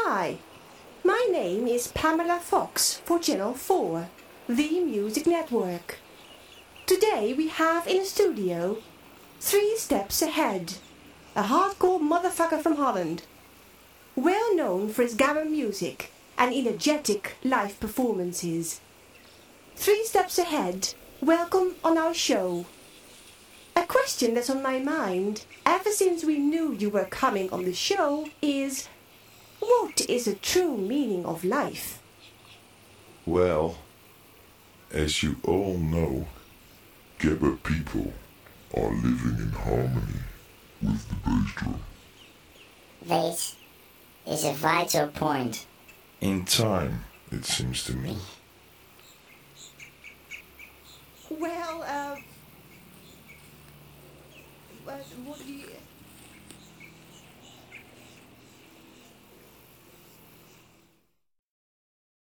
Hi, my name is Pamela Fox for Channel 4, the Music Network. Today we have in the studio 3 Steps Ahead, a hardcore motherfucker from Holland. Well known for his gamma music and energetic live performances. 3 Steps Ahead, welcome on our show. A question that's on my mind ever since we knew you were coming on the show is, what is the true meaning of life? Well, as you all know, Gabba people are living in harmony with the bass drum. This is a vital point. In time, it seems to me. Well, what do you...